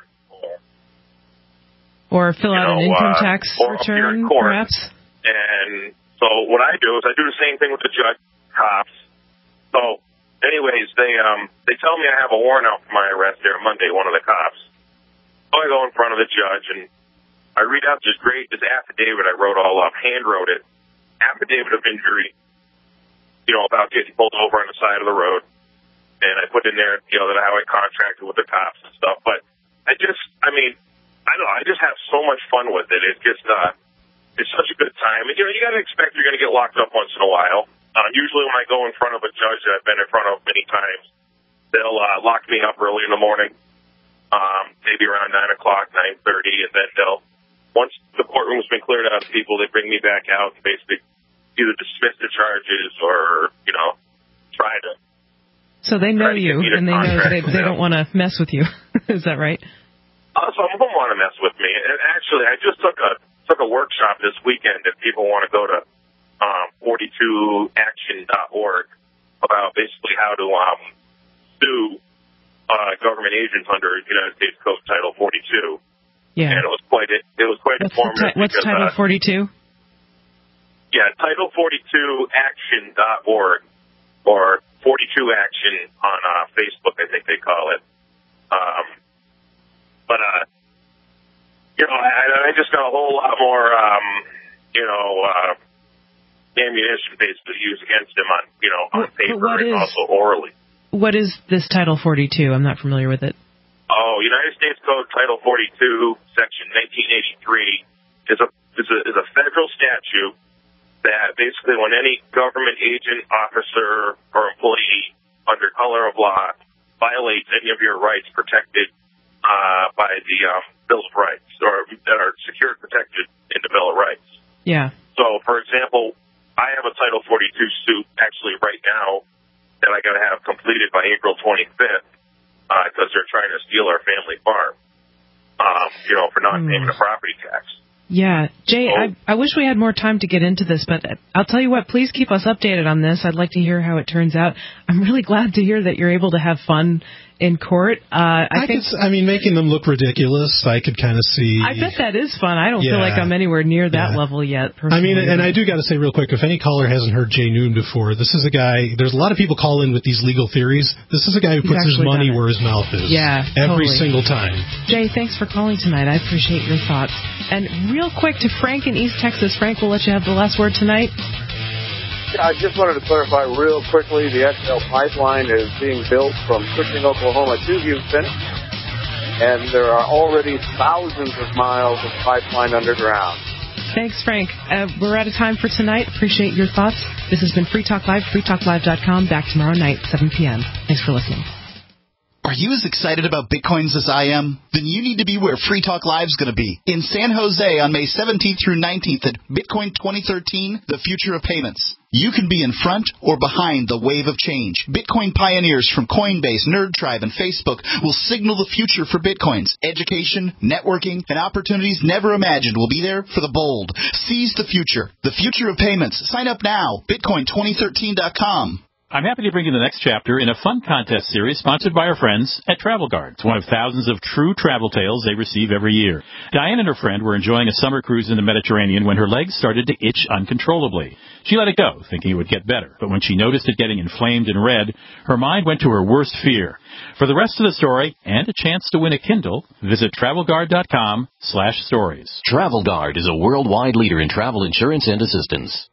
Or fill out an income tax return, perhaps. And so what I do is I do the same thing with the judge, cops. So, anyways, they tell me I have a warrant out for my arrest there Monday, one of the cops. So I go in front of the judge, and I read out this affidavit I wrote all up, hand-wrote it, affidavit of injury, about getting pulled over on the side of the road. And I put in there, that how I contracted with the cops and stuff. But I don't know, I just have so much fun with it. It's just, it's such a good time. And, you got to expect you're going to get locked up once in a while. Usually when I go in front of a judge that I've been in front of many times, they'll lock me up early in the morning, maybe around 9 o'clock, 9:30, and then they'll once the courtroom's been cleared out of people, they bring me back out and basically either dismiss the charges or, try to. So they know you, and they know they don't want to mess with you. Is that right? Some of them want to mess with me. And actually, I just took a workshop this weekend if people want to go to 42action.org about basically how to sue government agents under United States Code Title 42. Yeah. And it was quite informative. What's Title 42? Yeah, Title42action.org or 42 Action on Facebook, I think they call it. I just got a whole lot more, ammunition basically used against him on paper and also orally. What is this Title 42? I'm not familiar with it. Oh, United States Code Title 42, Section 1983 is a federal statute that basically when any government agent, officer, or employee under color of law violates any of your rights protected by the Bill of Rights or that are secured protected in the Bill of Rights. Yeah. So, for example, I have a Title 42 suit actually right now that I got to have completed by April 25th because they're trying to steal our family farm, for non-payment of property tax. Yeah. Jay, I wish we had more time to get into this, but I'll tell you what, please keep us updated on this. I'd like to hear how it turns out. I'm really glad to hear that you're able to have fun in court. Making them look ridiculous, I could kind of see. I bet that is fun. I don't feel like I'm anywhere near that level yet, personally. And I do got to say real quick, if any caller hasn't heard Jay Noon before, this is a guy, there's a lot of people call in with these legal theories. This is a guy who puts his money where his mouth is. Yeah, every single time. Jay, thanks for calling tonight. I appreciate your thoughts. And real quick to Frank in East Texas. Frank, we'll let you have the last word tonight. I just wanted to clarify real quickly, the XL pipeline is being built from Cushing, Oklahoma to Houston, and there are already thousands of miles of pipeline underground. Thanks, Frank. We're out of time for tonight. Appreciate your thoughts. This has been Free Talk Live, freetalklive.com. Back tomorrow night, 7 p.m. Thanks for listening. Are you as excited about Bitcoins as I am? Then you need to be where Free Talk Live's going to be. In San Jose on May 17th through 19th at Bitcoin 2013, The Future of Payments. You can be in front or behind the wave of change. Bitcoin pioneers from Coinbase, NerdTribe, and Facebook will signal the future for Bitcoins. Education, networking, and opportunities never imagined will be there for the bold. Seize the future. The Future of Payments. Sign up now. Bitcoin2013.com. I'm happy to bring you the next chapter in a fun contest series sponsored by our friends at Travel Guard. It's one of thousands of true travel tales they receive every year. Diane and her friend were enjoying a summer cruise in the Mediterranean when her legs started to itch uncontrollably. She let it go, thinking it would get better. But when she noticed it getting inflamed and red, her mind went to her worst fear. For the rest of the story and a chance to win a Kindle, visit TravelGuard.com/stories. Travel Guard is a worldwide leader in travel insurance and assistance.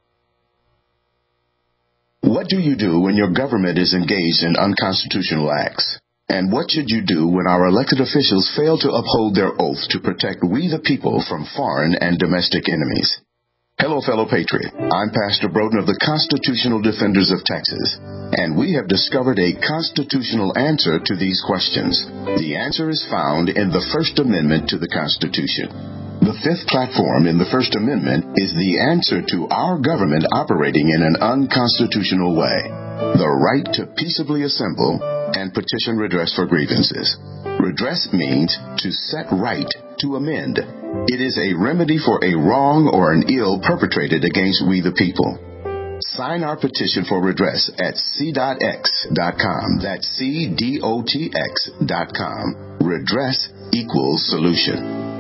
What do you do when your government is engaged in unconstitutional acts? And what should you do when our elected officials fail to uphold their oath to protect we the people from foreign and domestic enemies? Hello, fellow patriot. I'm Pastor Broden of the Constitutional Defenders of Texas, and we have discovered a constitutional answer to these questions. The answer is found in the First Amendment to the Constitution. The fifth platform in the First Amendment is the answer to our government operating in an unconstitutional way. The right to peaceably assemble and petition redress for grievances. Redress means to set right, to amend. It is a remedy for a wrong or an ill perpetrated against we the people. Sign our petition for redress at c.x.com. That's c.dotx.com. Redress equals solution.